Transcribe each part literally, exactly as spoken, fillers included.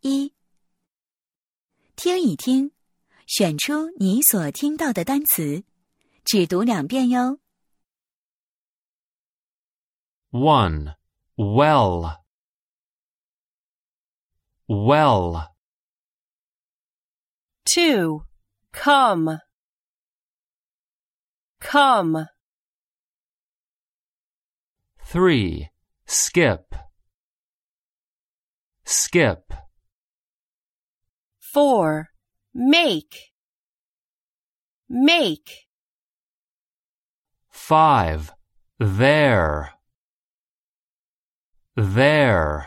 一，听一听，选出你所听到的单词，只读两遍哟。 one. Well. Well. two. Come. Come. three. Skip. Skip. four. Make. Make. five. There. There.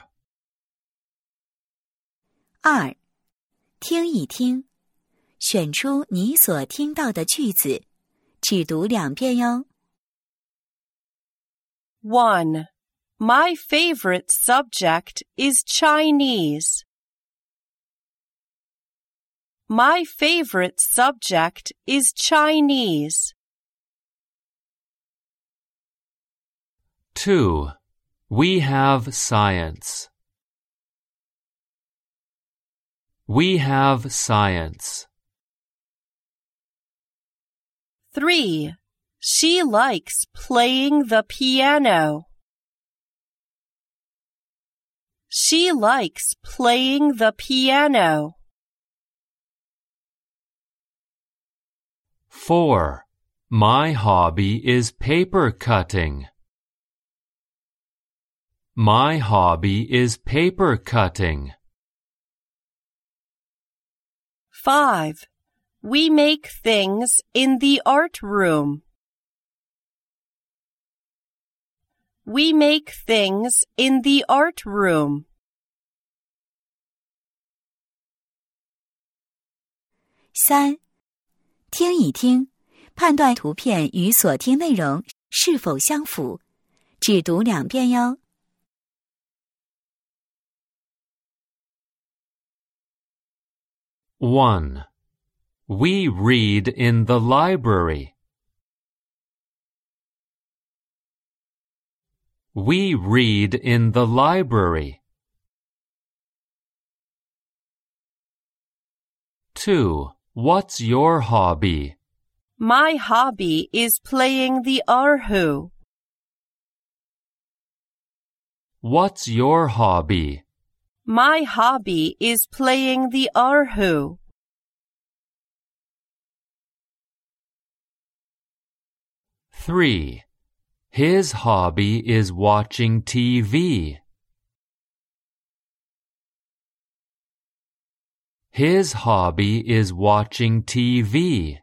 二，听一听，选出你所听到的句子，只读两遍哟。 one. My favorite subject is Chinese. My favorite subject is Chinese. two. We have science. We have science. three. She likes playing the piano. She likes playing the piano. four. My hobby is paper cutting. My hobby is paper cutting. five. We make things in the art room. We make things in the art room. 三，听一听，判断图片与所听内容是否相符，只读两遍哟。 one. We read in the library. We read in the library. two. What's your hobby? My hobby is playing the erhu. What's your hobby? My hobby is playing the erhu. three. His hobby is watching T V. His hobby is watching T V.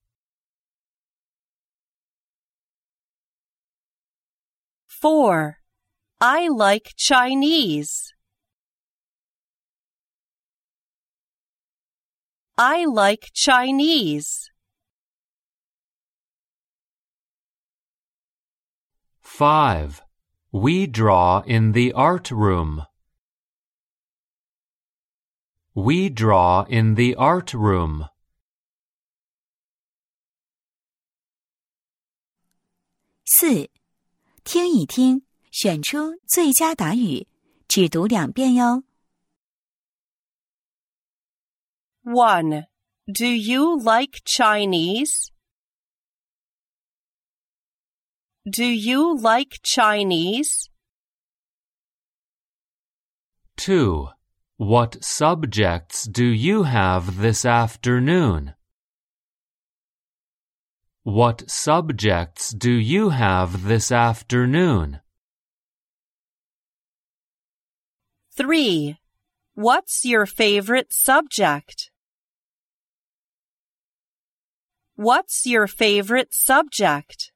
four. I like Chinese. I like Chinese. five. We draw in the art room. We draw in the art room. 四，听一听，选出最佳答语，只读两遍哟。 one. Do you like Chinese? Do you like Chinese? two. What subjects do you have this afternoon? What subjects do you have this afternoon? three. What's your favorite subject? What's your favorite subject?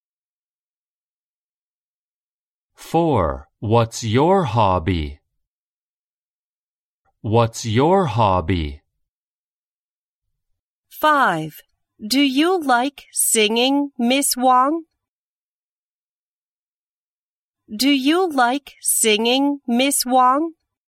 four. What's your hobby? What's your hobby? five. Do you like singing, Miss Wang? Do you like singing, Miss Wang?